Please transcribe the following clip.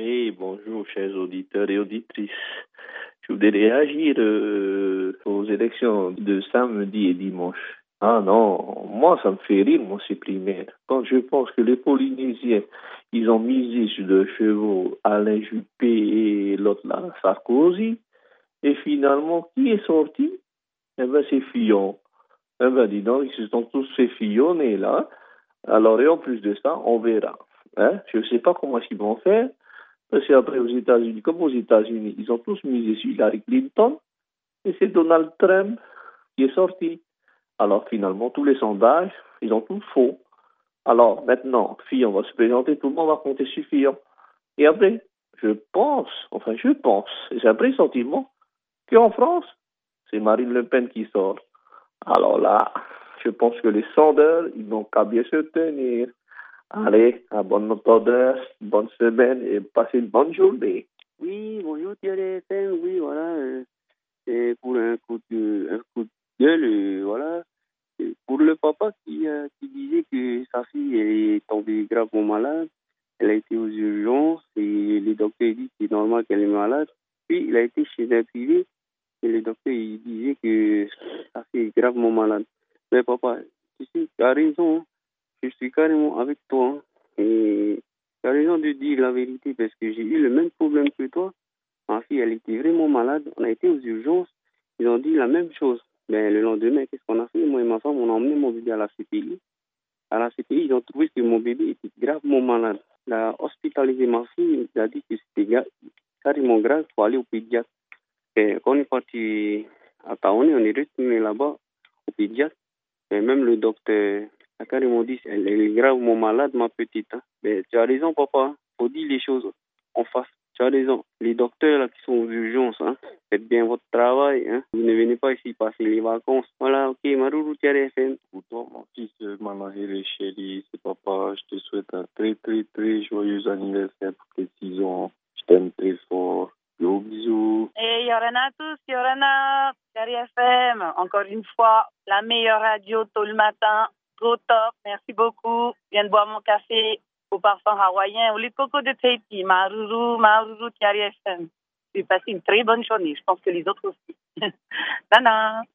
Oui, bonjour, chers auditeurs et auditrices. Je voudrais réagir aux élections de samedi et dimanche. Ah non, moi, ça me fait rire, mon c'est primaire. Quand je pense que les Polynésiens, ils ont misé sur deux chevaux, Alain Juppé et l'autre là, Sarkozy, et finalement, qui est sorti? Eh ben, c'est Fillon. Eh ben, dis donc, ils se sont tous fait fillonner là. Alors, et en plus de ça, on verra. Hein? Je ne sais pas comment est-ce qu'ils vont faire. Parce qu'après, aux États-Unis, comme aux États-Unis, ils ont tous misé sur Hillary Clinton et c'est Donald Trump qui est sorti. Alors finalement, tous les sondages, ils ont tous faux. Alors maintenant, Fillon va se présenter, tout le monde va compter sur Fillon. Et après, je pense, et c'est un pressentiment, qu'en France, c'est Marine Le Pen qui sort. Alors là, je pense que les sondeurs, ils n'ont qu'à bien se tenir. Allez, à bonne entendeur, bonne semaine et passez une bonne journée. Oui, bonjour Thierry FM, oui, voilà, c'est pour un coup de gueule, voilà. Et pour le papa qui disait que sa fille elle est tombée gravement malade, elle a été aux urgences et les docteurs disent que c'est normal qu'elle est malade. Puis il a été chez un privé et les docteurs ils disaient que sa fille est gravement malade. Mais papa, tu sais, tu as raison, hein. Je suis carrément avec toi, hein. Et tu as raison de dire la vérité parce que j'ai eu le même problème que toi. Ma fille, elle était vraiment malade. On a été aux urgences. Ils ont dit la même chose. Mais le lendemain, qu'est-ce qu'on a fait? Moi et ma femme, on a emmené mon bébé à la CPI. À la CPI, ils ont trouvé que mon bébé était gravement malade. Il a hospitalisé ma fille. Il a dit que c'était carrément grave. Il faut aller au pédiatre. Et quand on est parti à Taoné, on est retourné là-bas au pédiatre. Et même le docteur a carrément dit elle est gravement malade, ma petite, hein. Mais tu as raison, papa. Faut dire les choses en face. Tu as raison. Les docteurs là, qui sont aux urgences, hein, faites bien votre travail. Hein. Vous ne venez pas ici passer les vacances. Voilà, ok, Maruru Thierry FM. Pour toi, mon fils, Manahiri chéri, c'est papa, je te souhaite un très très très joyeux anniversaire pour tes 6 ans. Je t'aime très fort. Gros bisous. Et Yorana à tous, Yorana, Thierry FM, encore une fois, la meilleure radio tôt le matin, trop top, merci beaucoup. Je viens de boire mon café au parfum hawaïen, au lait de coco de Tahiti, Maruru, Thierry FM. J'ai passé une très bonne journée, je pense que les autres aussi. Nana.